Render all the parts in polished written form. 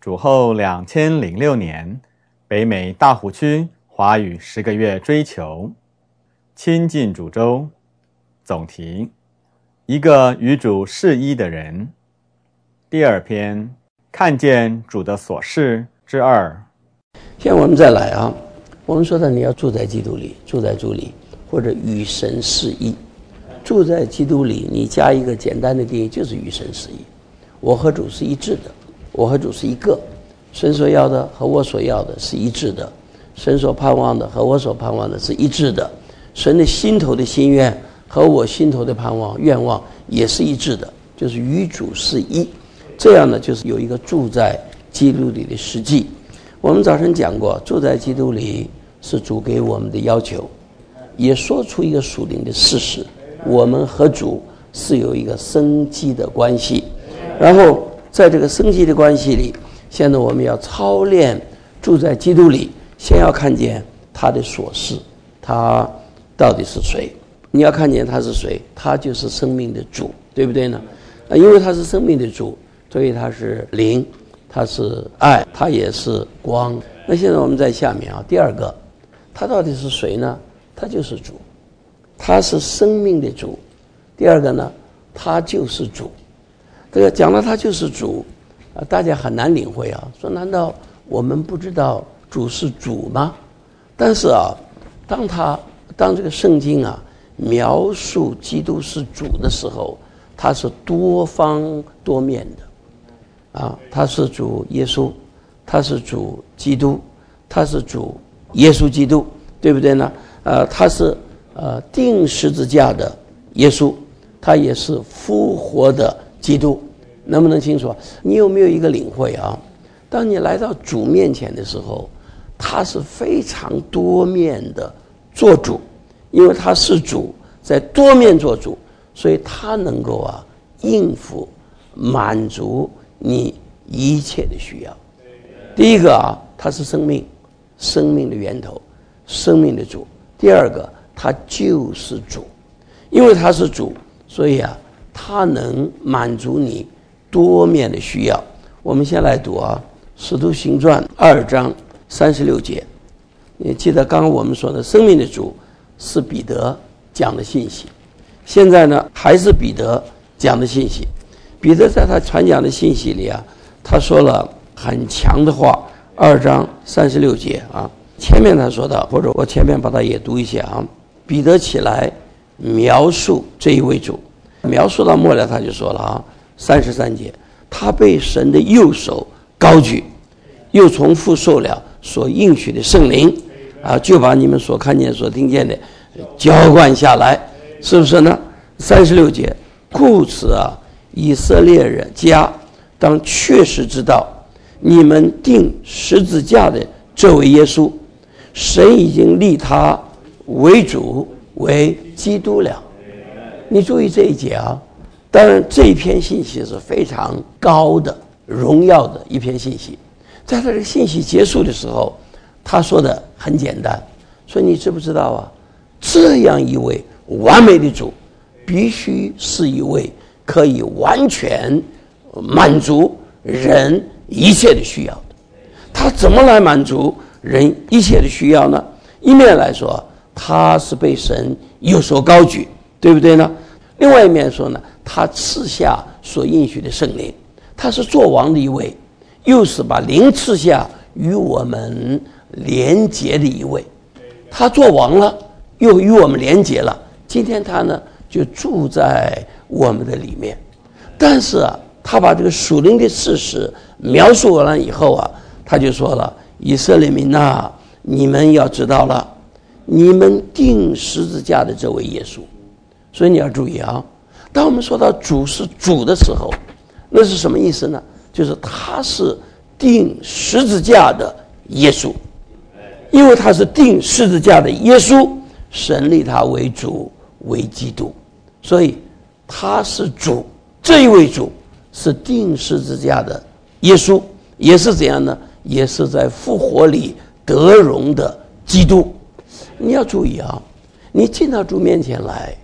主后2006年，北美大湖区华语10个月追求，亲近主周。总题：一个与主是一的人。第二篇，看见主的所事之2。 现在我们再来啊，我们说的你要住在基督里，住在主里，或者与神是一。住在基督里，你加一个简单的定义，就是与神是一。我和主是一致的，我和主是一个。神所要的和我所要的是一致的，神所盼望的和我所盼望的是一致的，神的心头的心愿和我心头的盼望愿望也是一致的，就是与主是一。这样呢，就是有一个住在基督里的实际。我们早晨讲过，住在基督里是主给我们的要求，也说出一个属灵的事实，我们和主是有一个生机的关系。然后在这个生机的关系里，现在我们要操练住在基督里，先要看见他的所事，他到底是谁。你要看见他是谁，他就是生命的主，对不对呢？因为他是生命的主，所以他是灵，他是爱，他也是光。那现在我们在下面啊，第二个，他到底是谁呢？他就是主，他是生命的主。第二个呢，他就是主。这个讲了他就是主，大家很难领会啊，说难道我们不知道主是主吗？但是啊，当这个圣经啊描述基督是主的时候，他是多方多面的啊，他是主耶稣，他是主基督，他是主耶稣基督，对不对呢？他是钉十字架的耶稣，他也是复活的基督。能不能清楚？你有没有一个领会啊？当你来到主面前的时候，他是非常多面的做主，因为他是主，在多面做主，所以他能够应付满足你一切的需要。第一个他是生命，生命的源头，生命的主。第二个，他就是主，因为他是主，所以他能满足你多面的需要。我们先来读使徒行传2章36节。你记得刚刚我们说的生命的主是彼得讲的信息，现在呢还是彼得讲的信息。彼得在他传讲的信息里他说了很强的话。2章36节前面他说到，或者我前面把它也读一下彼得起来描述这一位主，描述到末了他就说了33节，他被神的右手高举，又从父受了所应许的圣灵就把你们所看见所听见的浇灌下来，是不是呢？36节，故此以色列人家当确实知道，你们钉十字架的这位耶稣，神已经立他为主为基督了。你注意这一节当然这一篇信息是非常高的荣耀的一篇信息。在他这个信息结束的时候，他说的很简单，说你知不知道这样一位完美的主必须是一位可以完全满足人一切的需要的。他怎么来满足人一切的需要呢？一面来说，他是被神右手高举，对不对呢？另外一面说呢，他赐下所应许的圣灵，他是作王的一位，又是把灵赐下与我们连结的一位。他作王了，又与我们连结了，今天他呢就住在我们的里面。但是他把这个属灵的事实描述完了以后他就说了，以色列民你们要知道了，你们钉十字架的这位耶稣。所以你要注意当我们说到主是主的时候，那是什么意思呢？就是他是钉十字架的耶稣，因为他是钉十字架的耶稣，神立他为主为基督，所以他是主。这一位主是钉十字架的耶稣，也是怎样呢？也是在复活里得荣的基督。你要注意你进到主面前来，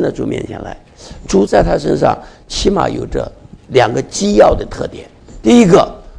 主在他身上起码有着2个基要的特点。第一个，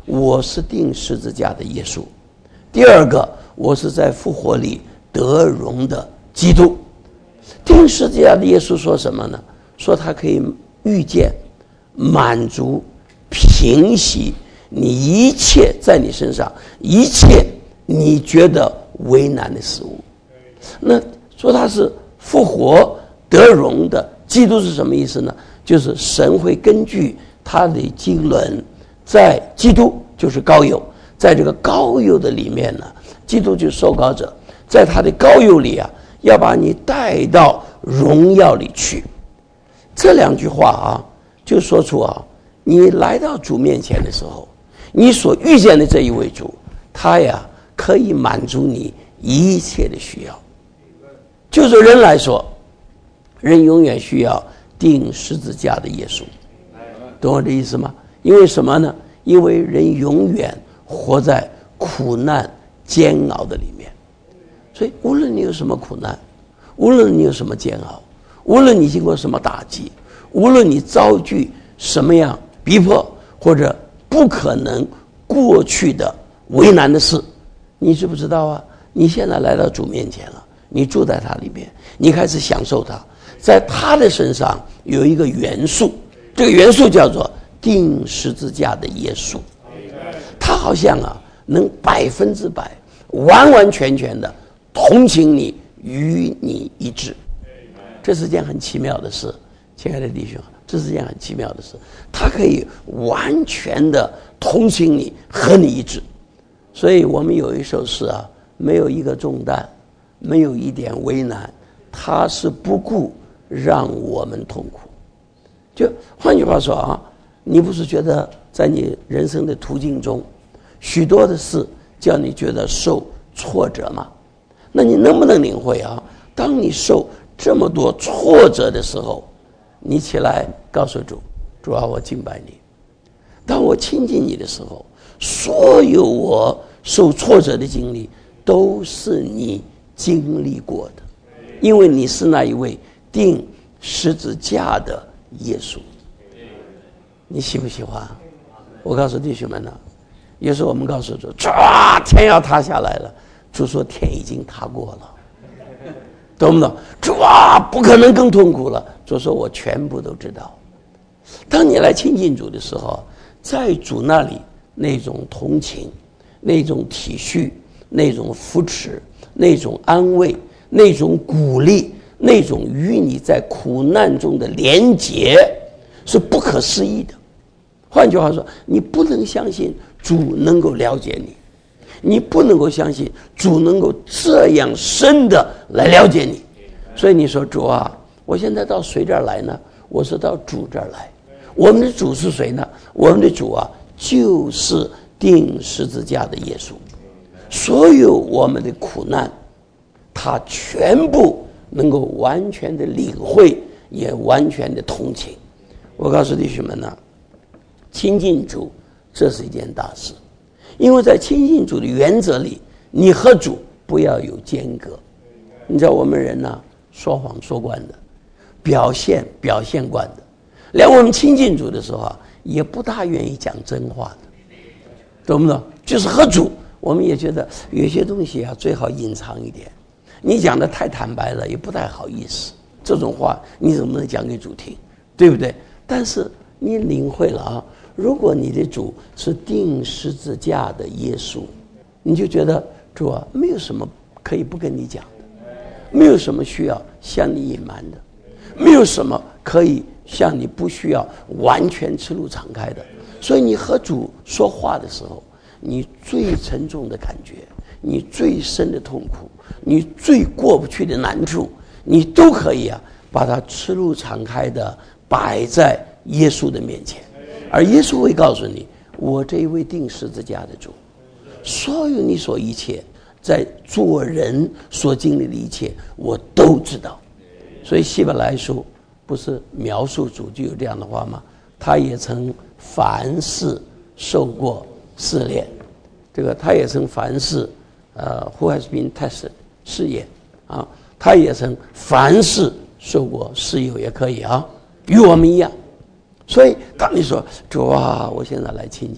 我是钉十字架的耶稣；第二个，我是在复活里得荣的基督。钉十字架的耶稣说什么呢？说他可以预见、满足、平息你一切在你身上一切你觉得为难的事物。那说他是复活得荣的基督是什么意思呢？就是神会根据他的经纶，在基督就是膏油，在这个膏油的里面呢，基督就是受膏者，在他的膏油里啊，要把你带到荣耀里去。这两句话啊，就说出啊，你来到主面前的时候，你所遇见的这一位主，他呀可以满足你一切的需要。就是人来说，人永远需要钉十字架的耶稣，懂我的意思吗？因为什么呢？因为人永远活在苦难煎熬的里面，所以无论你有什么苦难，无论你有什么煎熬，无论你经过什么打击，无论你遭遇什么样逼迫或者不可能过去的为难的事，你知不知道啊？你现在来到主面前了，你住在他里面，你开始享受他，在他的身上有一个元素，这个元素叫做钉十字架的耶稣。他好像啊能100%完完全全的同情你，与你一致。这是件很奇妙的事，亲爱的弟兄，这是件很奇妙的事。他可以完全的同情你，和你一致。所以我们有一首诗啊，没有一个重担，没有一点为难，他是不顾让我们痛苦。就换句话说啊，你不是觉得在你人生的途径中，许多的事叫你觉得受挫折吗？那你能不能领会啊？当你受这么多挫折的时候，你起来告诉主，主啊，我敬拜你。当我亲近你的时候，所有我受挫折的经历都是你经历过的，因为你是那一位钉十字架的耶稣。你喜不喜欢？我告诉弟兄们呢，有时候我们告诉主，天要塌下来了，主说天已经塌过了，懂不懂？主不可能更痛苦了，主说我全部都知道。当你来亲近主的时候，在主那里那种同情，那种体恤，那种扶持，那种安慰，那种鼓励，那种与你在苦难中的连结，是不可思议的。换句话说，你不能相信主能够了解你，你不能够相信主能够这样深的来了解你。所以你说，主啊，我现在到谁这儿来呢？我是到主这儿来。我们的主是谁呢？我们的主啊，就是钉十字架的耶稣。所有我们的苦难，他全部能够完全的领会，也完全的同情。我告诉弟兄们呢，亲近主这是一件大事，因为在亲近主的原则里，你和主不要有间隔。你知道我们人呢，说谎说惯的，表现惯的，连我们亲近主的时候啊，也不大愿意讲真话的，懂不懂？就是和主，我们也觉得有些东西啊，最好隐藏一点。你讲的太坦白了，也不太好意思。这种话你怎么能讲给主听，对不对？但是你领会了啊，如果你的主是钉十字架的耶稣，你就觉得主啊，没有什么可以不跟你讲的，没有什么需要向你隐瞒的，没有什么可以向你不需要完全赤露敞开的。所以你和主说话的时候，你最沉重的感觉，你最深的痛苦，你最过不去的难处，你都可以啊，把它赤露敞开的摆在耶稣的面前。而耶稣会告诉你，我这一位钉十字架的主，所有你所一切在做人所经历的一切，我都知道。所以希伯来书不是描述主就有这样的话吗？他也曾凡事受过试炼，这个他也曾凡事who has been tested 试验啊，他也曾凡事受过试诱，也可以啊，与我们一样。所以当你说主啊，我现在来亲近你，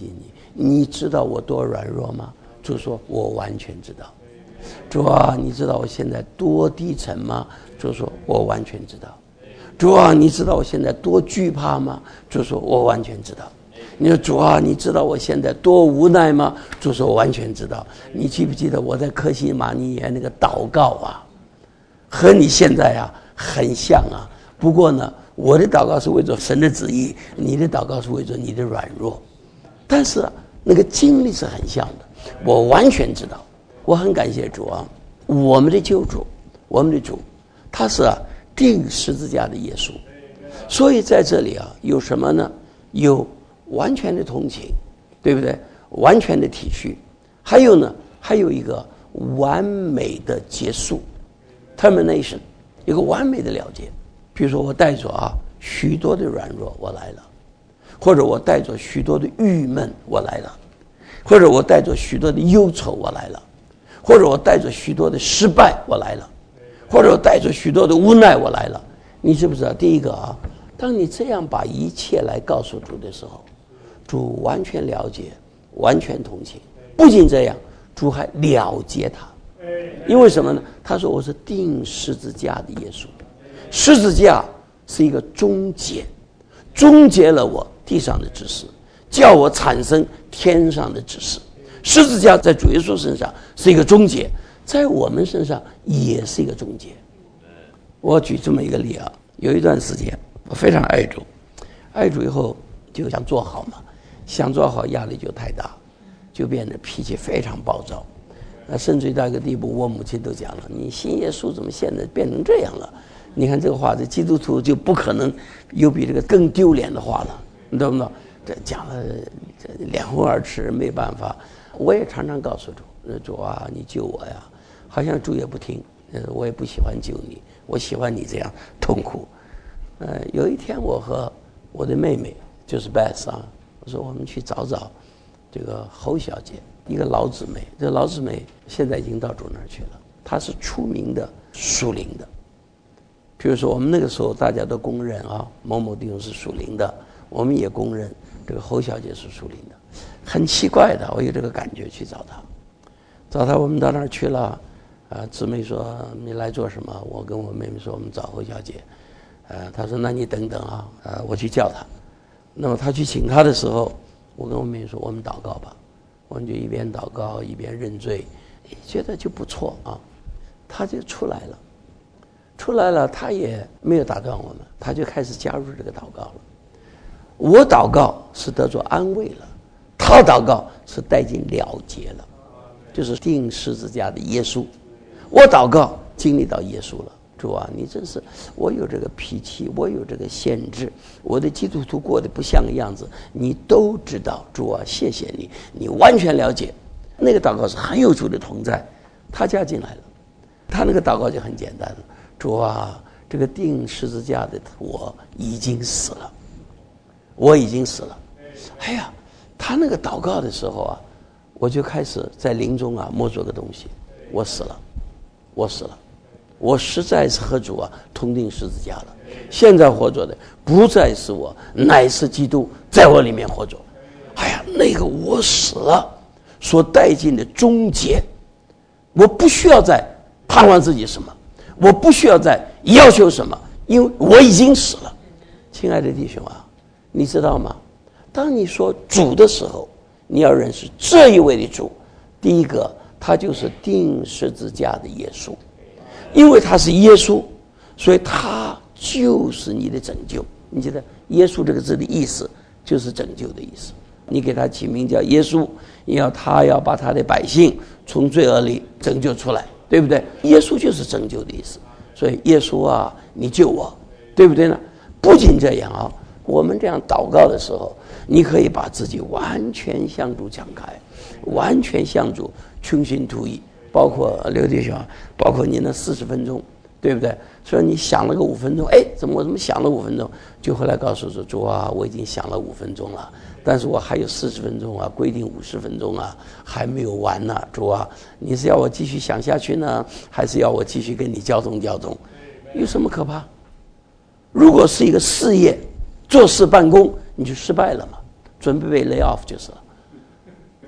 你知道我多软弱吗？主说我完全知道。主啊，你知道我现在多低沉吗？主说我完全知道。主啊，你知道我现在多惧怕吗？主说我完全知道。你说主啊，你知道我现在多无奈吗？主说我完全知道。你记不记得我在客西马尼园那个祷告啊，和你现在啊很像啊。不过呢，我的祷告是为着神的旨意，你的祷告是为着你的软弱，但是那个经历是很像的。我完全知道，我很感谢主啊，我们的救主，我们的主，他是钉十字架的耶稣。所以在这里有什么呢？有完全的同情，对不对？完全的体恤，还有呢，还有一个完美的结束 termination， 一个完美的了结。比如说我带着许多的软弱我来了，或者我带着许多的郁闷我来了，或者我带着许多的忧愁我来了，或者我带着许多的失败我来了，或者我带着许多的无奈我来了。你知不知道？第一个当你这样把一切来告诉主的时候，主完全了解，完全同情。不仅这样，主还了结他。因为什么呢？他说我是钉十字架的耶稣。十字架是一个终结，终结了我地上的知识，叫我产生天上的知识。十字架在主耶稣身上是一个终结，在我们身上也是一个终结。我举这么一个例有一段时间我非常爱主，爱主以后就想做好嘛，想做好压力就太大，就变得脾气非常暴躁。甚至于到一个地步，我母亲都讲了，你信耶稣怎么现在变成这样了？你看这个话，这基督徒就不可能有比这个更丢脸的话了，你懂不懂？这讲了这两婚二吃，没办法。我也常常告诉主，主啊，你救我呀！好像主也不听，我也不喜欢救你，我喜欢你这样痛苦。有一天我和我的妹妹就是 Beth 我说我们去找找这个侯小姐，一个老姊妹。这老姊妹现在已经到主那儿去了，她是出名的属灵的。比如说我们那个时候大家都公认某某弟兄是属灵的，我们也公认这个侯小姐是属灵的。很奇怪的，我有这个感觉去找她，我们到那儿去了，姊妹说你来做什么？我跟我妹妹说我们找侯小姐，她说那你等等我去叫她。那么她去请她的时候，我跟我妹妹说我们祷告吧，我们就一边祷告一边认罪，觉得就不错她就出来了，她也没有打断我们，她就开始加入这个祷告了。我祷告是得着安慰了，她祷告是带进了结了，就是钉十字架的耶稣。我祷告经历到耶稣了，主啊，你真是，我有这个脾气，我有这个限制，我的基督徒过得不像个样子，你都知道，主啊，谢谢你，你完全了解。那个祷告是很有主的同在，他加进来了，他那个祷告就很简单了，主啊，这个钉十字架的我已经死了，我已经死了。哎呀，他那个祷告的时候我就开始在灵中摸着个东西，我死了，我实在是和主同钉十字架了。现在活着的不再是我，乃是基督在我里面活着。哎呀，那个我死了所带进的终结，我不需要再盼望自己什么，我不需要再要求什么，因为我已经死了。亲爱的弟兄你知道吗？当你说主的时候，你要认识这一位的主。第一个，他就是钉十字架的耶稣，因为他是耶稣，所以他就是你的拯救。你记得耶稣这个字的意思就是拯救的意思，你给他起名叫耶稣，他要把他的百姓从罪恶里拯救出来，对不对？耶稣就是拯救的意思，所以耶稣你救我，对不对呢？不仅这样我们这样祷告的时候，你可以把自己完全向主敞开，完全向主倾心吐意，包括刘弟兄，包括你那40分钟，对不对？所以你想了个5分钟，我怎么想了5分钟，就回来告诉主我已经想了5分钟了，但是我还有40分钟规定50分钟还没有完呢。主你是要我继续想下去呢，还是要我继续跟你交通？有什么可怕？如果是一个事业，做事办公，你就失败了嘛，准备被 lay off 就是了。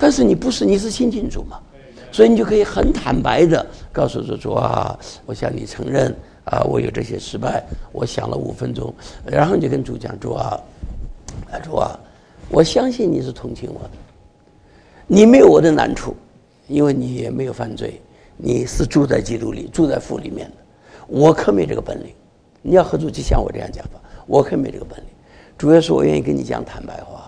但是你不是，你是亲近主嘛，所以你就可以很坦白的告诉主啊，我向你承认啊，我有这些失败，我想了5分钟，然后你就跟主讲，主啊，我相信你是同情我的，你没有我的难处，因为你也没有犯罪，你是住在基督里，住在父里面的，我可没这个本领。你要和主就像我这样讲法，我可没这个本领。主要是我愿意跟你讲坦白话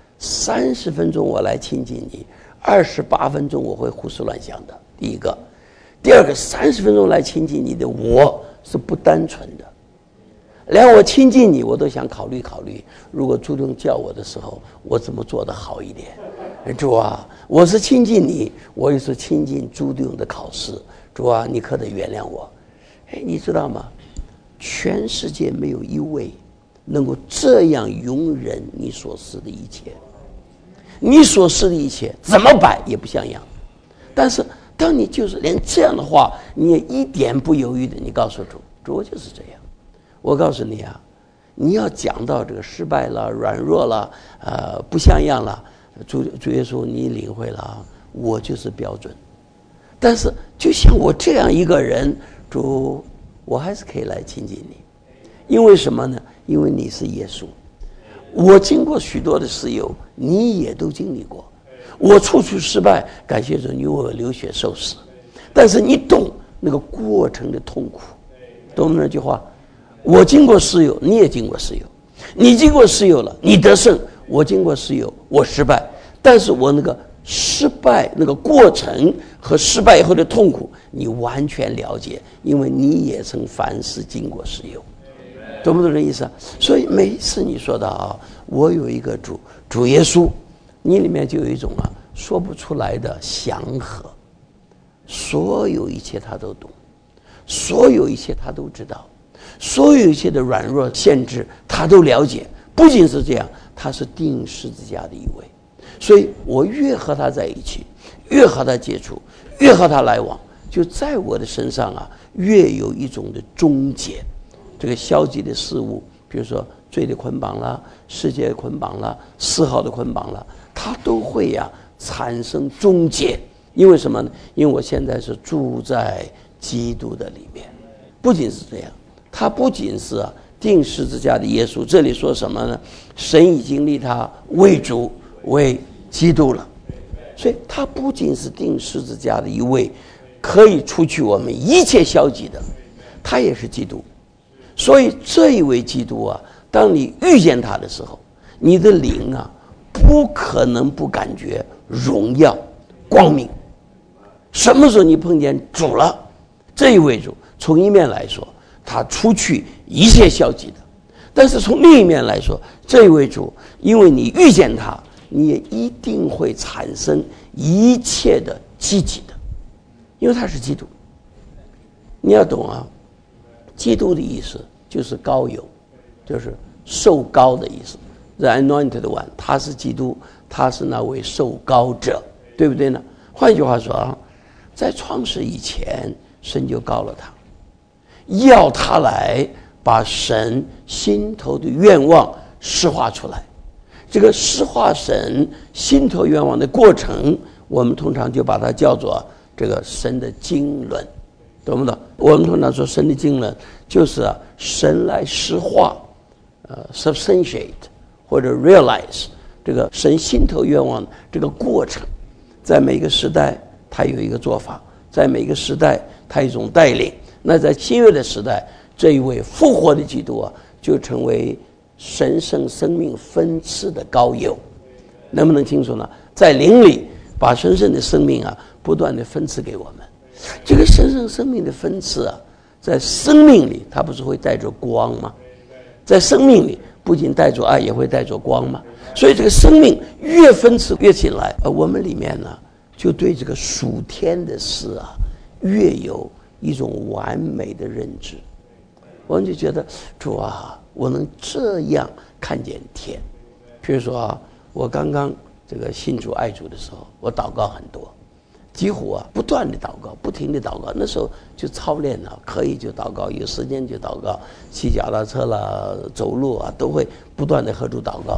，30分钟我来亲近你，28分钟我会胡思乱想的。第一个，第二个，30分钟来亲近你的我是不单纯的，连我亲近你我都想考虑考虑，如果主动叫我的时候，我怎么做得好一点。主啊，我是亲近你，我也是亲近主动的考试。主啊，你可得原谅我。你知道吗？全世界没有一位能够这样容忍你所思的一切，你所思的一切怎么摆也不像样。但是当你就是连这样的话你也一点不犹豫的，你告诉主我就是这样。我告诉你啊，你要讲到这个失败了、软弱了、不像样了，主耶稣你领会了啊，我就是标准。但是就像我这样一个人，主，我还是可以来亲近你。因为什么呢？因为你是耶稣。我经过许多的试诱，你也都经历过。我处处失败，感谢主你为我流血受死。但是你懂那个过程的痛苦，懂不懂那句话？我经过试诱，你也经过试诱。你经过试诱了，你得胜；我经过试诱，我失败。但是我那个失败那个过程和失败以后的痛苦，你完全了解，因为你也曾凡事经过试诱，懂不懂这意思？所以每一次你说到啊，我有一个主耶稣，你里面就有一种说不出来的祥和，所有一切他都懂，所有一切他都知道，所有一切的软弱限制他都了解。不仅是这样，他是钉十字架的一位。所以我越和他在一起，越和他接触，越和他来往，就在我的身上越有一种的终结。这个消极的事物，比如说罪的捆绑啦、世界的捆绑啦、嗜好的捆绑啦，它都会产生终结。因为什么呢？因为我现在是住在基督的里面。不仅是这样，他不仅是钉十字架的耶稣，这里说什么呢？神已经立他为主为基督了。所以他不仅是钉十字架的一位可以除去我们一切消极的，他也是基督。所以这一位基督当你遇见他的时候，你的灵不可能不感觉荣耀光明。什么时候你碰见主了，这一位主从一面来说他除去一切消极的，但是从另一面来说，这一位主因为你遇见他，你也一定会产生一切的积极的，因为他是基督。你要懂基督的意思就是膏油，就是受膏的意思。The anointed one， 他是基督，他是那位受膏者，对不对呢？换句话说在创世以前，神就膏了他，要他来把神心头的愿望释化出来。这个释化神心头愿望的过程，我们通常就把它叫做这个神的经纶，懂不懂？我们通常说神的经纶就是神来释化substantiate 或者 realize 这个神心头愿望这个过程。在每个时代他有一个做法，在每个时代他有一种带领。那在新约的时代，这一位复活的基督就成为神圣生命分赐的膏油。能不能清楚呢？在灵里把神圣的生命不断的分赐给我们。这个神圣生命的分赐在生命里它不是会带着光吗？在生命里不仅带着爱，也会带着光吗？所以这个生命越分赐越起来，我们里面呢就对这个属天的事越有一种完美的认知。我们就觉得主我能这样看见天。比如说我刚刚这个信主爱主的时候，我祷告很多，几乎不断的祷告，不停的祷告。那时候就操练了，可以就祷告，有时间就祷告，骑脚踏车啦、走路都会不断的和主祷告。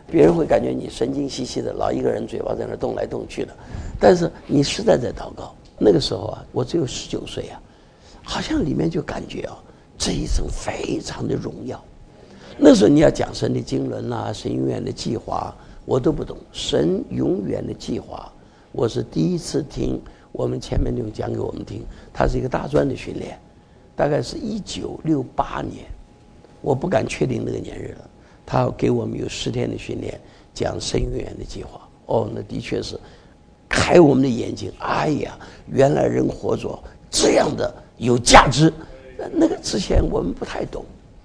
别人会感觉你神经兮兮的，老一个人嘴巴在那动来动去的，但是你实在在祷告。那个时候啊，我只有19岁啊，好像里面就感觉啊，这一生非常的荣耀。那时候你要讲神的经纶啊，神永远的计划，我都不懂。神永远的计划，我是第一次听我们前面那种讲给我们听，它是一个大专的训练，大概是1968年，我不敢确定那个年日了。他给我们有10天的训练，讲神永远的计划。哦，那的确是开我们的眼睛。哎呀，原来人活着这样的有价值。那个之前我们不太懂。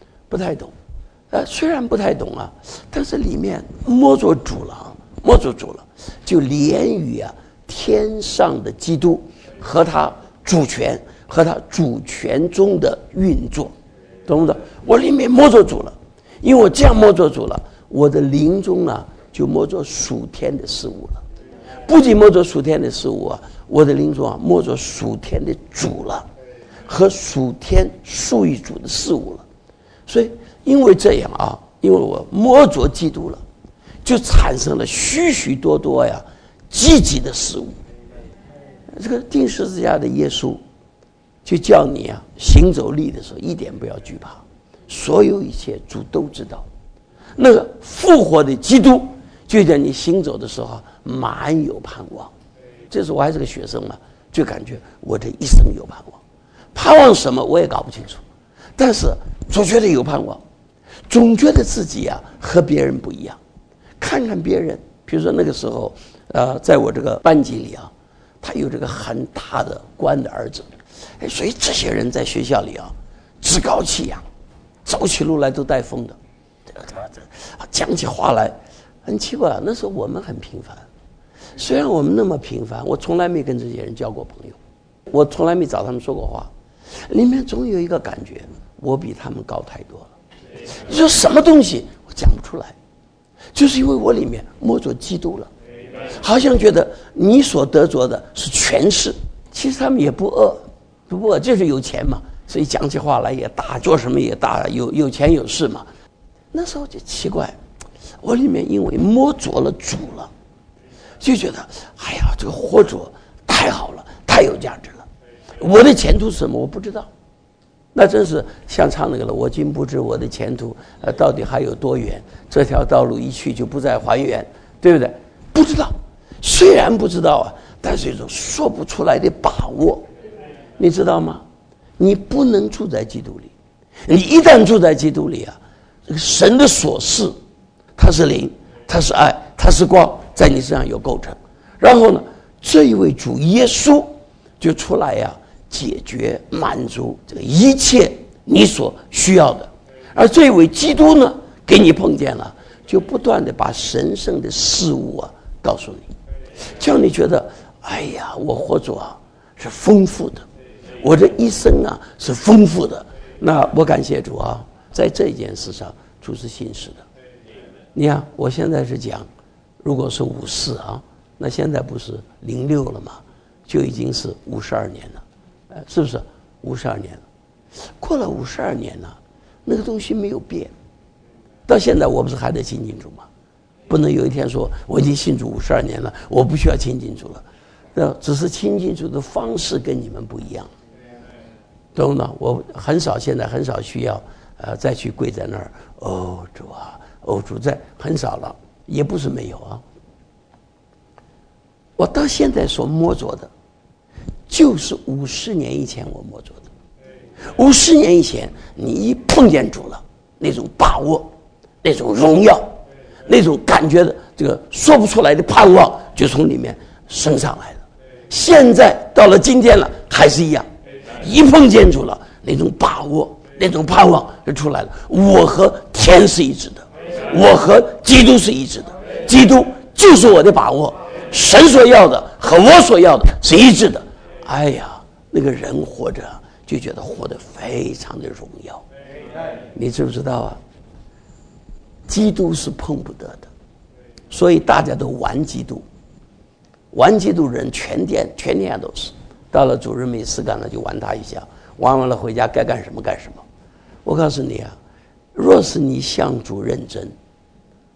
虽然不太懂啊，但是里面摸着主了，就连于啊天上的基督和他主权和他主权中的运作，懂不懂？我里面摸着主了，因为我这样摸着主了，我的灵中啊就摸着属天的事物了。不仅摸着属天的事物啊，我的灵中啊摸着属天的主了，和属天属于主的事物了。所以因为这样啊，因为我摸着基督了，就产生了许许多多呀积极的事物。这个钉十字架的耶稣就叫你啊行走力的时候一点不要惧怕，所有一切主都知道。那个复活的基督就在你行走的时候满有盼望。这时候我还是个学生嘛，就感觉我这一生有盼望。盼望什么我也搞不清楚，但是总觉得有盼望，总觉得自己啊和别人不一样。看看别人，比如说那个时候在我这个班级里啊，他有这个很大的官的儿子，所以这些人在学校里啊趾高气扬，走起路来都带风的，讲起话来很奇怪。那时候我们很平凡，虽然我们那么平凡，我从来没跟这些人交过朋友，我从来没找他们说过话，里面总有一个感觉，我比他们高太多了。你说什么东西我讲不出来，就是因为我里面摸着基督了，好像觉得你所得着的是权势。其实他们也不饿，就是有钱嘛，所以讲起话来也大，做什么也大，有钱有势嘛。那时候就奇怪，我里面因为摸着了主了，就觉得哎呀，这个活着太好了，太有价值了。我的前途是什么我不知道，那真是像唱那个了，我今不知我的前途到底还有多远，这条道路一去就不再还原，对不对？不知道，虽然不知道啊，但是一种说不出来的把握，你知道吗？你不能住在基督里，你一旦住在基督里啊，这个神的所示，它是灵，它是爱，它是光，在你身上有构成。然后呢，这一位主耶稣就出来呀，解决满足这个一切你所需要的。而这一位基督呢，给你碰见了，就不断的把神圣的事物啊告诉你，叫你觉得哎呀，我活着啊是丰富的，我这一生啊是丰富的。那我感谢主啊，在这件事上主是信实的。你看我现在是讲，如果是54啊，那现在不是06了吗？就已经是52年了，是不是52年了？过了52年了，那个东西没有变。到现在我不是还在亲近主吗？不能有一天说我已经信主52年了，我不需要亲近主了。只是亲近主的方式跟你们不一样，懂吗？我现在很少需要再去跪在那儿，哦主啊，哦主，在很少了，也不是没有啊。我到现在所摸着的，就是50年以前我摸着的。50年以前，你一碰见主了，那种把握，那种荣耀，那种感觉的这个说不出来的盼望，就从里面升上来了。现在到了今天了，还是一样，一碰见主了，那种把握，那种盼望就出来了。我和天是一致的，我和基督是一致的，基督就是我的把握，神所要的和我所要的是一致的。哎呀，那个人活着就觉得活得非常的荣耀。你知不知道啊？基督是碰不得的，所以大家都玩基督。玩基督人全天下都是，到了主日没事干了就玩他一下，玩完了回家该干什么干什么。我告诉你啊，若是你向主认真，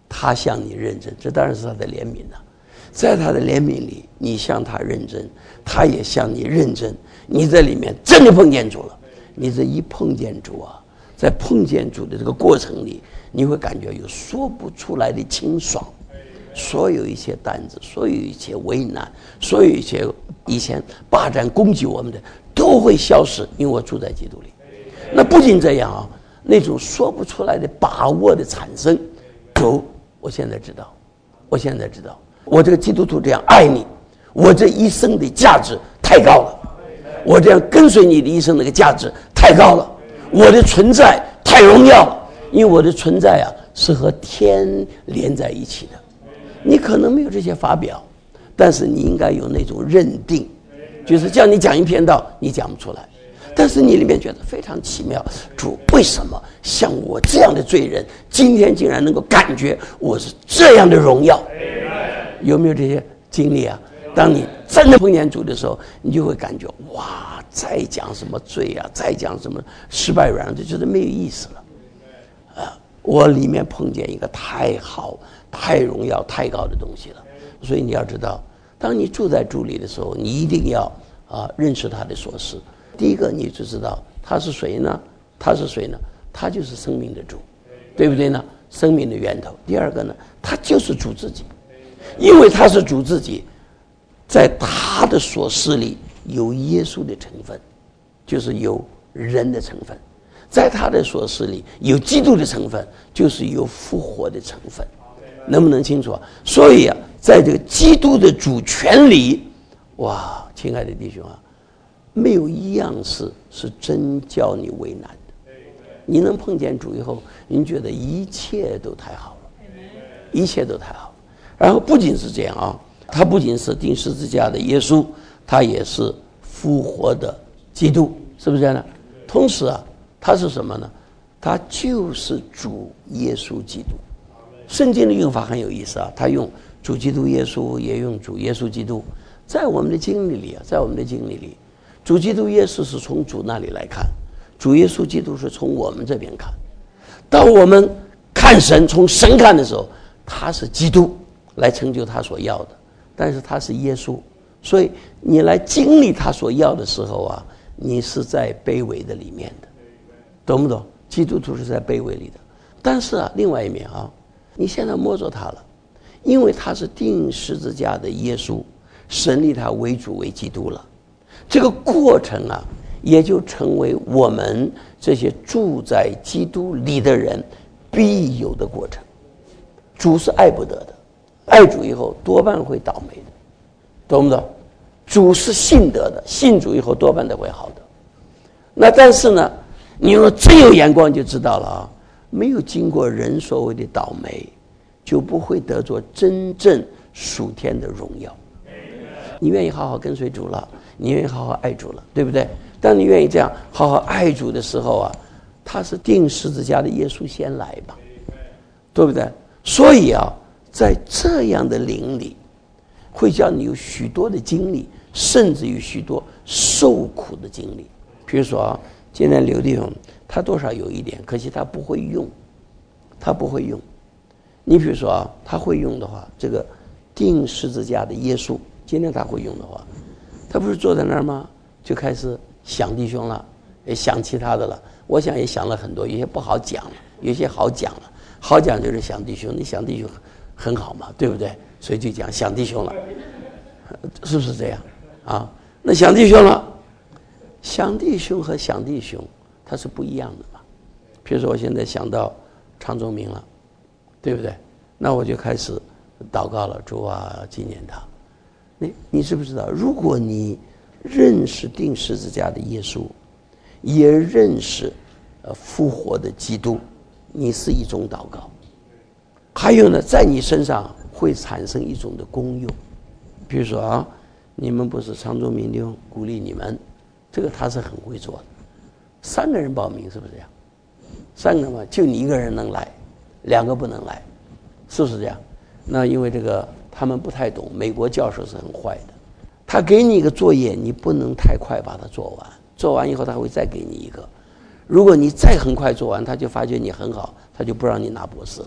他向你认真，这当然是他的怜悯了。在他的怜悯里，你向他认真，他也向你认真，你在里面真的碰见主了。你这一碰见主啊，在碰见主的这个过程里，你会感觉有说不出来的清爽，所有一切担子，所有一切为难，所有一切以前霸占攻击我们的都会消失，因为我住在基督里。那不仅这样啊，那种说不出来的把握的产生，主，我现在知道，我这个基督徒这样爱你，我这一生的价值太高了，我这样跟随你的一生那个价值太高了，我的存在太荣耀了，因为我的存在啊是和天连在一起的。你可能没有这些法表，但是你应该有那种认定，就是叫你讲一篇道你讲不出来，但是你里面觉得非常奇妙，主为什么像我这样的罪人今天竟然能够感觉我是这样的荣耀？有没有这些经历啊？当你真的碰见主的时候，你就会感觉哇，再讲什么罪啊，再讲什么失败软弱，就觉得没有意思了。我里面碰见一个太好、太荣耀、太高的东西了。所以你要知道，当你住在主里的时候，你一定要认识他的所事。第一个，你就知道他是谁呢？他就是生命的主，对不对呢？生命的源头。第二个呢，他就是主自己，因为他是主自己，在他的所事里有耶稣的成分，就是有人的成分；在他的所事里有基督的成分，就是有复活的成分。能不能清楚啊？所以啊，在这个基督的主权里，哇，亲爱的弟兄啊，没有一样事是真叫你为难的。你能碰见主以后，你觉得一切都太好了，一切都太好了。然后不仅是这样啊，他不仅是钉十字架的耶稣，他也是复活的基督，是不是这样的？同时啊，他是什么呢？他就是主耶稣基督。圣经的用法很有意思啊，他用主基督耶稣，也用主耶稣基督。在我们的经历里，主基督耶稣是从主那里来看，主耶稣基督是从我们这边看。当我们看神，从神看的时候，他是基督来成就他所要的，但是他是耶稣，所以你来经历他所要的时候啊，你是在卑微的里面的，懂不懂？基督徒是在卑微里的。但是啊，另外一面啊，你现在摸着他了，因为他是钉十字架的耶稣，神立他为主为基督了。这个过程啊，也就成为我们这些住在基督里的人必有的过程。主是爱不得的，爱主以后多半会倒霉的，懂不懂？主是信得的，信主以后多半都会好的。那但是呢，你若真有眼光就知道了啊，没有经过人所谓的倒霉，就不会得着真正属天的荣耀。你愿意好好跟随主了，你愿意好好爱主了，对不对？当你愿意这样好好爱主的时候啊，他是钉十字架的耶稣先来吧，对不对？所以啊，在这样的灵里，会叫你有许多的经历，甚至于许多受苦的经历。比如说啊，今天刘弟兄他多少有一点，可惜他不会用。你比如说啊，他会用的话，这个钉十字架的耶稣，今天他会用的话，他不是坐在那儿吗？就开始想弟兄了，也想其他的了。我想也想了很多，有些不好讲了，有些好讲了。好讲就是想弟兄，你想弟兄很好嘛，对不对？所以就讲想弟兄了，是不是这样啊？那想弟兄了，想弟兄和想弟兄它是不一样的嘛。比如说我现在想到常宗明了，对不对？那我就开始祷告了，主啊，纪念他。你知不知道，如果你认识钉十字架的耶稣，也认识复活的基督，你是一种祷告。还有呢，在你身上会产生一种的功用。比如说啊，你们不是常州民兵鼓励你们，这个他是很会做的。3个人报名，是不是这样？3个人嘛，就你一个人能来，2个不能来，是不是这样？那因为这个他们不太懂，美国教授是很坏的，他给你一个作业，你不能太快把它做完，做完以后他会再给你一个。如果你再很快做完，他就发觉你很好，他就不让你拿博士了，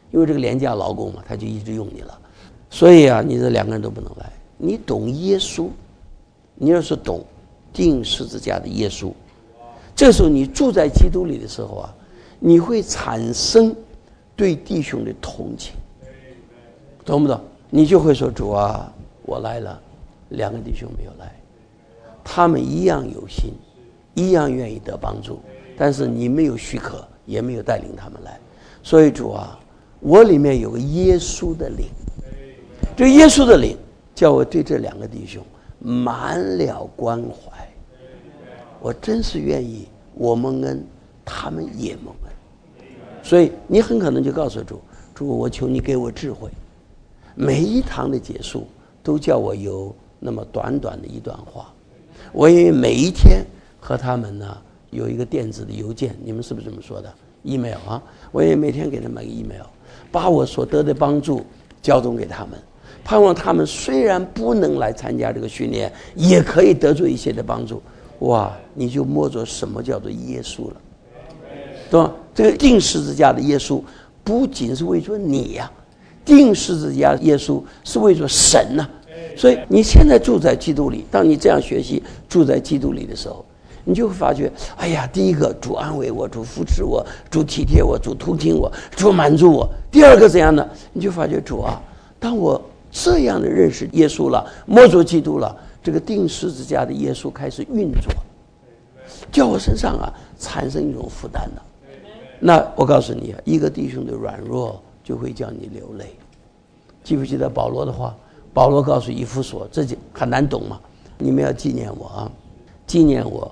因为这个廉价劳工嘛，他就一直用你了。所以啊，你这两个人都不能来。你懂耶稣，你要是懂钉十字架的耶稣，这时候你住在基督里的时候啊，你会产生对弟兄的同情，懂不懂？你就会说，主啊，我来了，两个弟兄没有来，他们一样有心，一样愿意得帮助，但是你没有许可，也没有带领他们来。所以主啊，我里面有个耶稣的灵，这个耶稣的灵叫我对这两个弟兄满了关怀。我真是愿意，我蒙恩，他们也蒙恩。所以你很可能就告诉主，主，我求你给我智慧。每一堂的结束都叫我有那么短短的一段话，我也每一天和他们呢有一个电子的邮件，你们是不是这么说的 ？email 啊，我也每天给他们个 email， 把我所得的帮助交通给他们，盼望他们虽然不能来参加这个训练，也可以得着一些的帮助。哇，你就摸着什么叫做耶稣了，对吧？这个钉十字架的耶稣不仅是为着你呀，钉十字架的耶稣是为着神呐。所以你现在住在基督里，当你这样学习住在基督里的时候，你就会发觉，哎呀，第一个，主安慰我，主扶持我，主体贴我，主同情我，主满足我。第二个怎样呢？你就发觉，主啊，当我这样的认识耶稣了，摸着基督了，这个钉十字架的耶稣开始运作，叫我身上啊产生一种负担了。那我告诉你啊，一个弟兄的软弱就会叫你流泪。记不记得保罗的话？保罗告诉以弗所，这就很难懂嘛，你们要纪念我啊，纪念我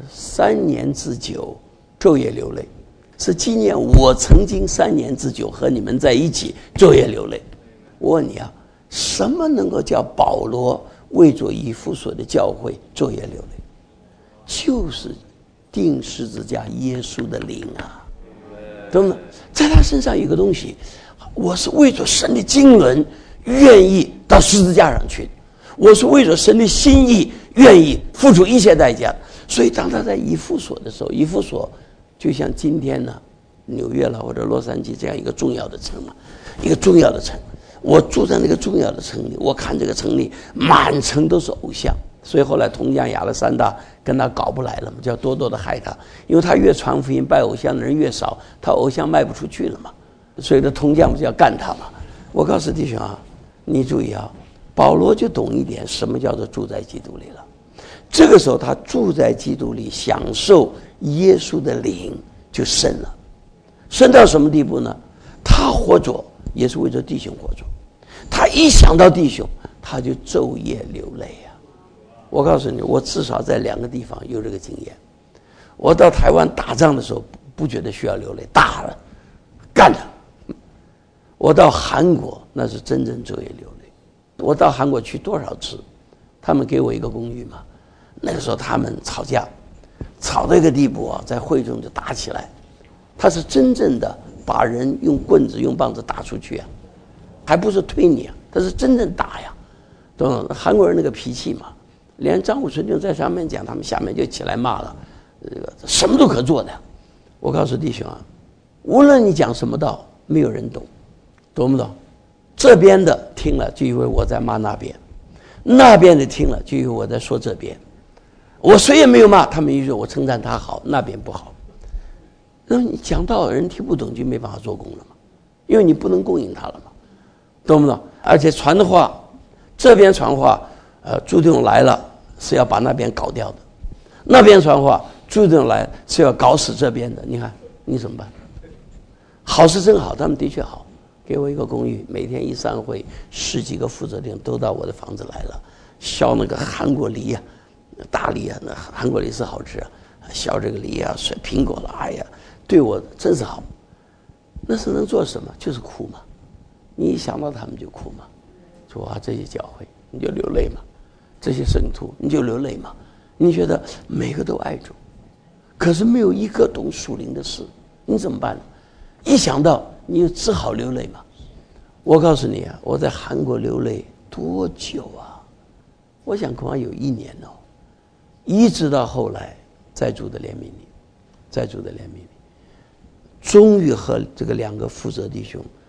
3年之久昼夜流泪，是纪念我曾经3年之久和你们在一起昼夜流泪。我问你啊，什么能够叫保罗为着以弗所的教会昼夜流泪？就是钉十字架耶稣的灵啊，懂吗？在他身上有个东西，我是为着神的经纶愿意到十字架上去，我是为着神的心意愿意付出一切代价。所以当他在以弗所的时候，以弗所就像今天呢纽约了或者洛杉矶这样一个重要的城嘛，一个重要的城。我住在那个重要的城里，我看这个城里满城都是偶像，所以后来铜匠亚历山大跟他搞不来了嘛，就要多多的害他，因为他越传福音拜偶像的人越少，他偶像卖不出去了嘛，所以这铜匠不就要干他嘛。我告诉弟兄啊，你注意啊，保罗就懂一点什么叫做住在基督里了。这个时候他住在基督里，享受耶稣的灵就深了，深到什么地步呢？他活着也是为着弟兄活着，他一想到弟兄，他就昼夜流泪啊。我告诉你，我至少在2个地方有这个经验。我到台湾打仗的时候不觉得需要流泪，打了干了。我到韩国那是真正昼夜流泪。我到韩国去多少次，他们给我一个公寓嘛，那个时候他们吵架吵到一个地步啊，在会中就打起来，他是真正的把人用棍子用棒子打出去啊，还不是推你啊，他是真正打呀，懂吗？韩国人那个脾气嘛，连张武春就在上面讲，他们下面就起来骂了，什么都可做的。我告诉弟兄啊，无论你讲什么道，没有人懂，懂不懂？这边的听了就以为我在骂那边，那边的听了就以为我在说这边。我谁也没有骂，他们就说我称赞他好，那边不好。那你讲道人听不懂就没办法做工了嘛，因为你不能供应他了嘛，懂不懂？而且传的话，这边传话，朱弟兄来了是要把那边搞掉的，那边传话，朱弟兄来是要搞死这边的。你看你怎么办？好是真好，他们的确好，给我一个公寓，每天一散会10几个负责人都到我的房子来了，削那个韩国梨啊，大梨啊，那韩国梨是好吃啊，削这个梨啊，甩苹果了，哎呀，对我真是好。那是能做什么？就是哭嘛。你一想到他们就哭嘛，说啊，这些教会你就流泪嘛，这些圣徒你就流泪嘛。你觉得每个都爱主，可是没有一个懂属灵的事，你怎么办呢？一想到你就只好流泪嘛。我告诉你啊，我在韩国流泪多久啊？我想恐怕有1年哦，一直到后来在主的怜悯里，在主的怜悯里，终于和这个2个负责弟兄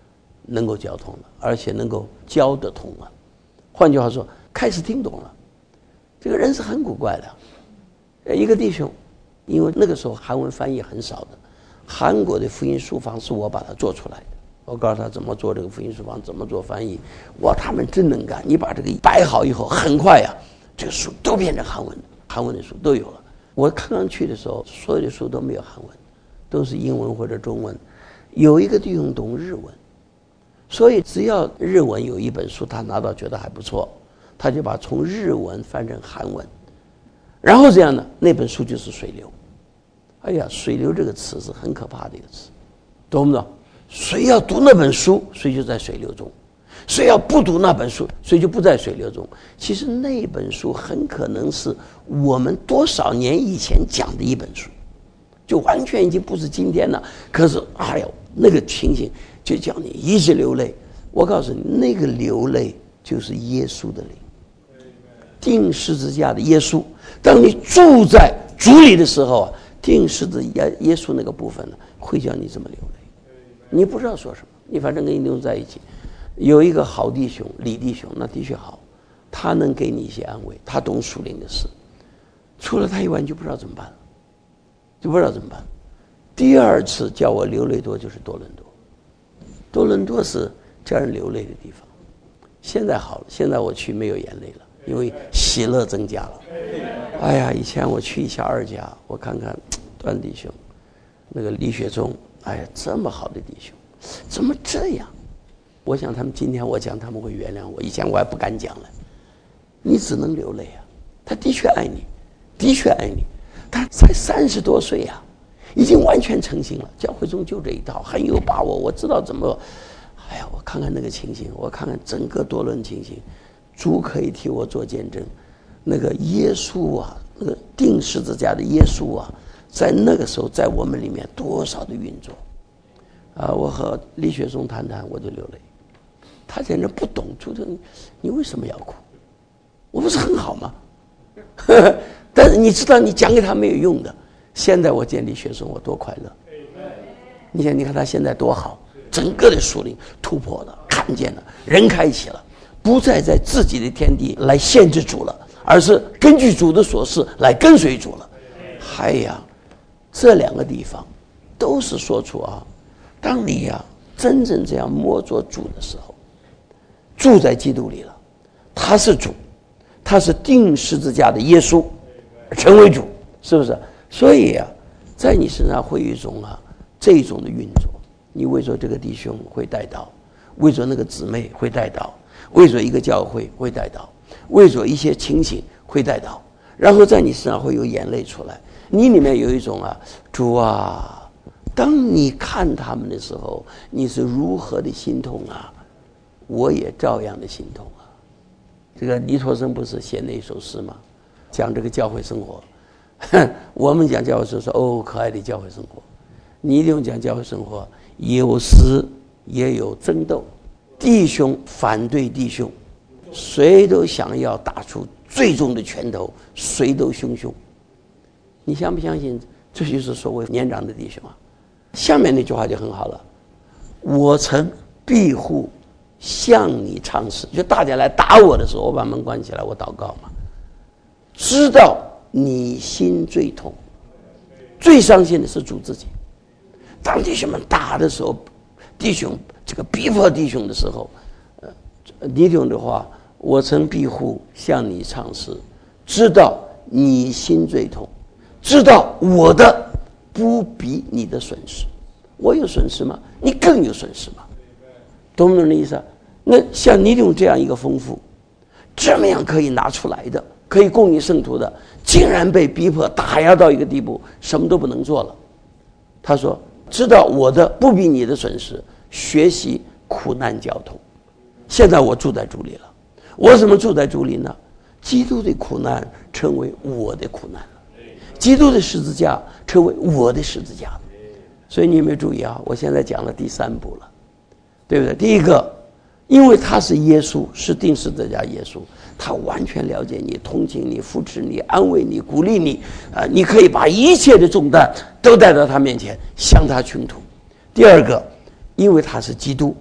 能够交通了，而且能够交得通了。换句话说，开始听懂了。这个人是很古怪的。一个弟兄，因为那个时候韩文翻译很少的，韩国的福音书房是我把它做出来的。我告诉他怎么做这个福音书房，怎么做翻译。哇，他们真能干！你把这个摆好以后，很快呀，这个书都变成韩文，韩文的书都有了。我刚刚去的时候，所有的书都没有韩文，都是英文或者中文。有一个弟兄懂日文，所以只要日文有一本书他拿到觉得还不错，他就把从日文翻成韩文，然后这样呢，那本书就是水流。哎呀，水流这个词是很可怕的一个词，懂不懂？谁要读那本书，谁就在水流中；谁要不读那本书，谁就不在水流中。其实那本书很可能是我们多少年以前讲的一本书，就完全已经不是今天了。可是，哎呦，那个情形就叫你一直流泪。我告诉你，那个流泪就是耶稣的灵，钉十字架的耶稣。当你住在主里的时候啊，钉十字架耶稣那个部分呢，会叫你这么流泪。你不知道说什么，你反正跟弟兄在一起，有一个好弟兄李弟兄，那的确好，他能给你一些安慰，他懂属灵的事。除了他以外，你就不知道怎么办了，就不知道怎么办。第二次叫我流泪多就是多伦多，多伦多是叫人流泪的地方。现在好了，现在我去没有眼泪了，因为喜乐增加了。哎呀，以前我去一下二家，我看看段弟兄，那个李雪忠，哎呀，这么好的弟兄，怎么这样？我想他们今天我讲，他们会原谅我。以前我还不敢讲了。你只能流泪啊！他的确爱你，的确爱你。他才30多岁啊，已经完全成型了。教会中就这一套，很有把握。我知道怎么。哎呀，我看看那个情形，我看看整个多伦情形，主可以替我做见证。那个耶稣啊，那个钉十字架的耶稣啊，在那个时候，在我们里面多少的运作啊！我和李雪松谈谈，我就流泪。他简直不懂，主说你为什么要哭？我不是很好吗？但是你知道，你讲给他没有用的。现在我见李雪松，我多快乐！你看他现在多好。整个的属灵突破了，看见了，人开启了，不再在自己的天地来限制主了，而是根据主的所示来跟随主了。哎呀，这两个地方都是说出啊，当你呀真正这样摸着主的时候，住在基督里了，他是主，他是钉十字架的耶稣，成为主，是不是？所以啊，在你身上会有一种这种的运作。你为着这个弟兄会带到，为着那个姊妹会带到，为着一个教会会带到，为着一些情形会带到，然后在你身上会有眼泪出来。你里面有一种主啊，当你看他们的时候，你是如何的心痛啊，我也照样的心痛啊。这个尼托生不是写那一首诗吗？讲这个教会生活。我们讲教会生活说可爱的教会生活，你一定讲教会生活，有时也有争斗，弟兄反对弟兄，谁都想要打出最重的拳头，谁都汹汹。你相不相信这就是所谓年长的弟兄啊？下面那句话就很好了，我曾庇护向你唱诗，就大家来打我的时候，我把门关起来，我祷告嘛，知道你心最痛，最伤心的是主自己。当弟兄们打的时候，弟兄这个逼迫弟兄的时候，弟兄的话，我曾庇护向你唱诗，知道你心最痛，知道我的不比你的损失。我有损失吗？你更有损失吗？懂不懂的意思？那像你用这样一个丰富，这么样可以拿出来的，可以供应圣徒的，竟然被逼迫打压到一个地步，什么都不能做了。他说知道我的不比你的损失，学习苦难交通。现在我住在主里了，我怎么住在主里呢？基督的苦难成为我的苦难了，基督的十字架成为我的十字架了。所以你有没有注意啊？我现在讲了第3步了，对不对？第一个，因为他是耶稣，是钉十字架耶稣，他完全了解你，同情你，扶持你，安慰你，鼓励你你可以把一切的重担都带到他面前，向他倾吐。第二个，因为他是基督，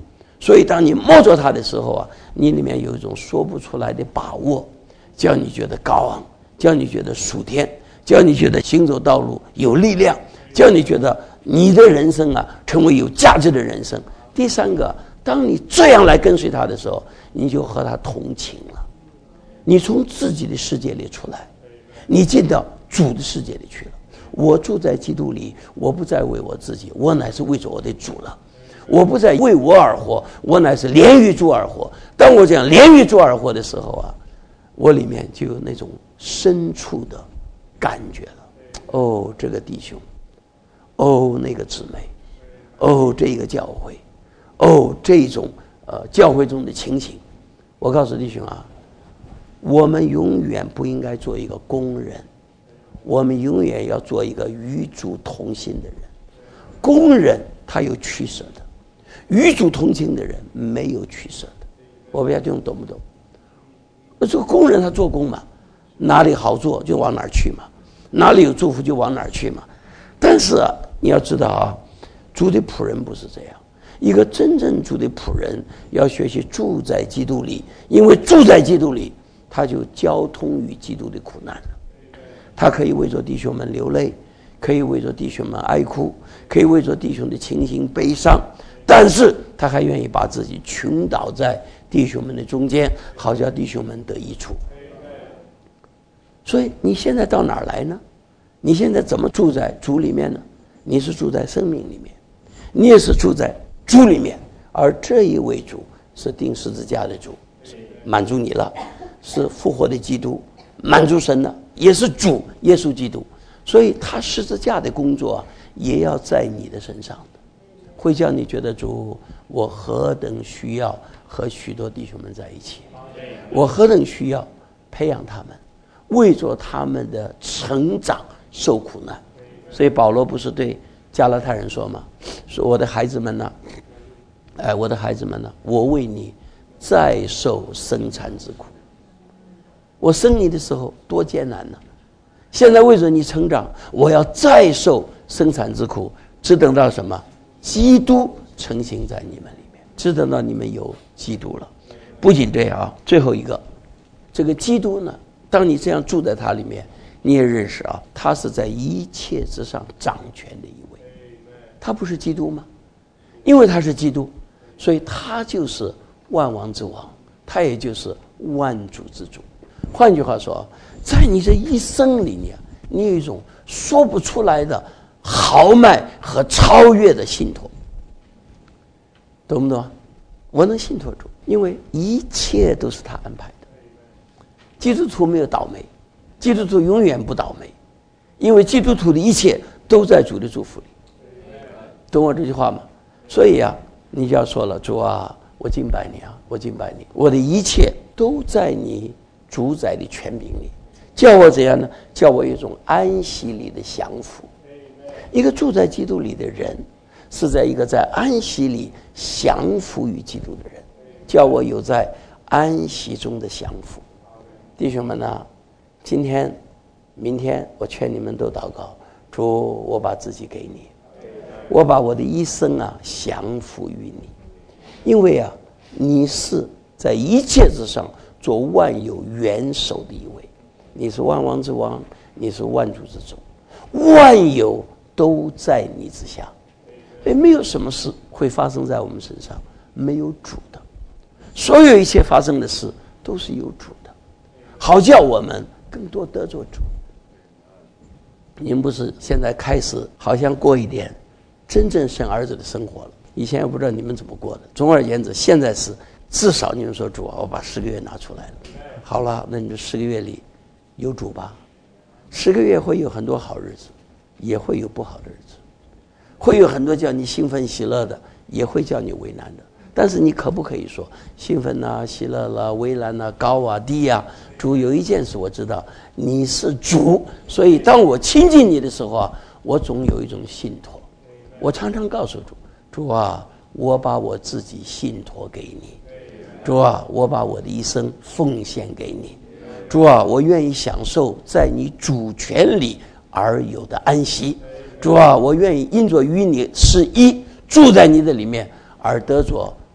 所以当你摸着它的时候啊，你里面有一种说不出来的把握，叫你觉得高昂，叫你觉得属天，叫你觉得行走道路有力量，叫你觉得你的人生啊成为有价值的人生。第三个，当你这样来跟随他的时候，你就和他同情了，你从自己的世界里出来，你进到主的世界里去了。我住在基督里，我不再为我自己，我乃是为着我的主了。我不再为我而活，我乃是连于主而活。当我这样连于主而活的时候啊，我里面就有那种深处的感觉了。哦，这个弟兄，哦，那个姊妹，哦，这个教会，哦，这种教会中的情形。我告诉弟兄啊，我们永远不应该做一个工人，我们永远要做一个与主同心的人。工人他有取舍的，与主同行的人没有取舍的。我不知道弟兄懂不懂？这个工人他做工嘛，哪里好做就往哪儿去嘛，哪里有祝福就往哪儿去嘛。但是啊，你要知道啊，主的仆人不是这样。一个真正主的仆人要学习住在基督里，因为住在基督里，他就交通与基督的苦难了。他可以为着弟兄们流泪，可以为着弟兄们哀哭，可以为着弟兄的情形悲伤，但是他还愿意把自己倾倒在弟兄们的中间，好叫弟兄们得益处。所以你现在到哪儿来呢？你现在怎么住在主里面呢？你是住在生命里面，你也是住在主里面，而这一位主是钉十字架的主，满足你了；是复活的基督，满足神了，也是主耶稣基督。所以他十字架的工作也要在你的身上的，会叫你觉得主，我何等需要和许多弟兄们在一起，我何等需要培养他们，为着他们的成长受苦难。所以保罗不是对加拉太人说吗？说我的孩子们呢，我的孩子们呢，我为你再受生产之苦。我生你的时候多艰难呢，现在为着你成长，我要再受生产之苦，只等到什么？基督成型在你们里面，只等到你们有基督了。不仅这样啊，最后一个，这个基督呢，当你这样住在他里面，你也认识啊，他是在一切之上掌权的一位。他不是基督吗？因为他是基督，所以他就是万王之王，他也就是万主之主。换句话说，在你这一生里面，你有一种说不出来的豪迈和超越的信托，懂不懂？我能信托住，因为一切都是他安排的。基督徒没有倒霉，基督徒永远不倒霉，因为基督徒的一切都在主的祝福里。懂我这句话吗？所以啊，你就要说了，主啊，我敬拜你啊，我敬拜你，我的一切都在你主宰的权柄里。叫我怎样呢？叫我有一种安息里的降服。一个住在基督里的人，是在一个在安息里降服于基督的人。叫我有在安息中的降服。弟兄们呢，今天、明天，我劝你们都祷告，主，我把自己给你，我把我的一生啊降服于你，因为啊，你是在一切之上做万有元首的一位。你是万王之王，你是万主之主，万有都在你之下，所以没有什么事会发生在我们身上没有主的，所有一切发生的事都是有主的，好叫我们更多得着主。你们不是现在开始好像过一点真正生儿子的生活了，以前也不知道你们怎么过的。总而言之，现在是至少你们说，主啊，我把10个月拿出来了，好了，那你这10个月里有主吧？10个月会有很多好日子，也会有不好的日子，会有很多叫你兴奋喜乐的，也会叫你为难的。但是你可不可以说兴奋啊、喜乐啦、为难啊、高啊、低啊？主，有一件事我知道，你是主，所以当我亲近你的时候啊，我总有一种信托。我常常告诉主，主啊，我把我自己信托给你，主啊，我把我的一生奉献给你，主啊，我愿意享受在你主权里而有的安息，主啊，我愿意因着与你是一，住在你的里面而得着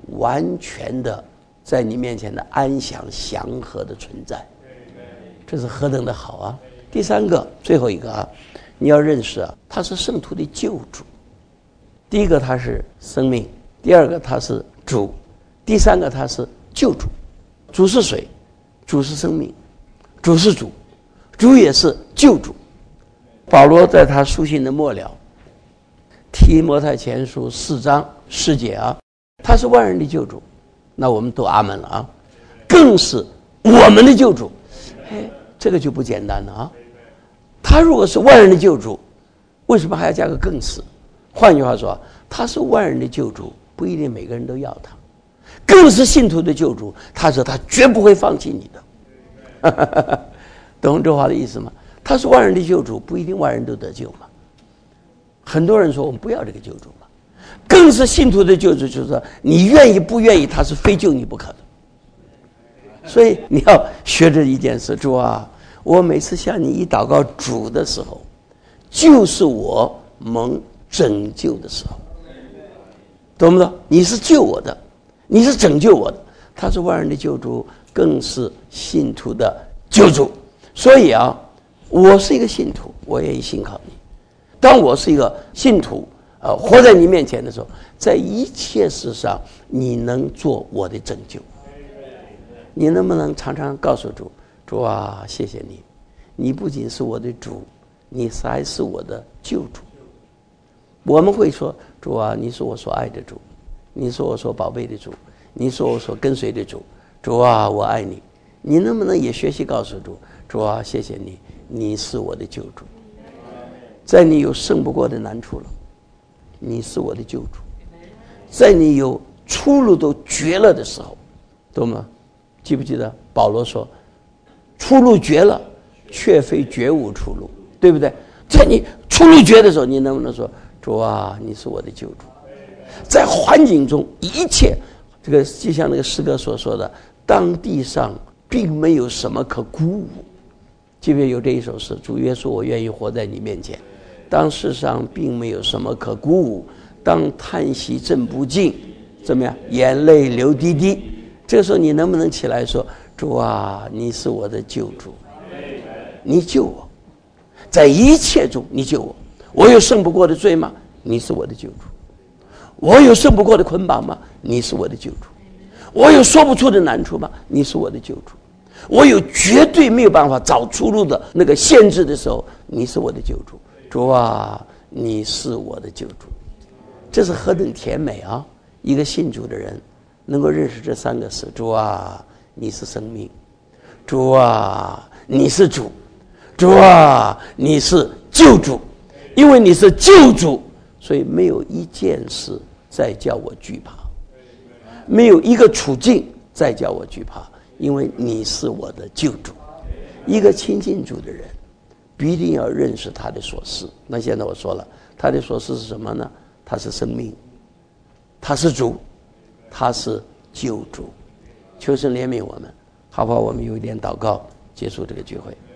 完全的在你面前的安详祥和的存在，这是何等的好啊！第三个，最后一个啊，你要认识啊，他是圣徒的救主。第一个他是生命，第二个他是主，第三个他是救主。主是谁？主是生命，主是主，主也是救主。保罗在他书信的末了，提摩太前书4章4节啊，他是万人的救主，那我们都阿门了啊，更是我们的救主。这个就不简单了啊！他如果是万人的救主，为什么还要加个更是？换句话说，他是万人的救主，不一定每个人都要他；更是信徒的救主，他说他绝不会放弃你的。懂这话的意思吗？他是万人的救主，不一定万人都得救嘛。很多人说我们不要这个救主嘛，更是信徒的救主，就是说你愿意不愿意，他是非救你不可的。所以你要学着一件事，主啊，我每次向你一祷告主的时候，就是我蒙拯救的时候，懂不懂？你是救我的，你是拯救我的，他是万人的救主，更是信徒的救主。所以啊，我是一个信徒，我也信靠你。当我是一个信徒，活在你面前的时候，在一切事上，你能做我的拯救。你能不能常常告诉主，主啊，谢谢你，你不仅是我的主，你还是我的救主。我们会说，主啊，你是我所爱的主，你是我所宝贝的主，你是我所跟随的主，主啊，我爱你。你能不能也学习告诉主，主啊，谢谢你，你是我的救主，在你有胜不过的难处了，你是我的救主，在你有出路都绝了的时候，懂吗？记不记得保罗说，出路绝了，却非绝无出路，对不对？在你出路绝的时候，你能不能说，主啊，你是我的救主？在环境中一切，这个就像那个诗歌所说的，当地上并没有什么可鼓舞。记不记得有这一首诗，主耶稣，我愿意活在你面前，当世上并没有什么可鼓舞，当叹息震不尽，怎么样，眼泪流滴滴。这个时候你能不能起来说，主啊，你是我的救主，你救我，在一切中你救我。我有胜不过的罪吗？你是我的救主。我有胜不过的捆绑吗？你是我的救主。我有说不出的难处吗？你是我的救主。我有绝对没有办法找出路的那个限制的时候，你是我的救主。主啊，你是我的救主。这是何等甜美啊！一个信主的人能够认识这三个字，主啊，你是生命，主啊，你是主，主啊，你是救主。因为你是救主，所以没有一件事再叫我惧怕，没有一个处境再叫我惧怕，因为你是我的救主。一个亲近主的人必定要认识他的所是。那现在我说了，他的所是是什么呢？他是生命，他是主，他是救主。求神怜悯我们，好不好？我们有一点祷告，结束这个聚会。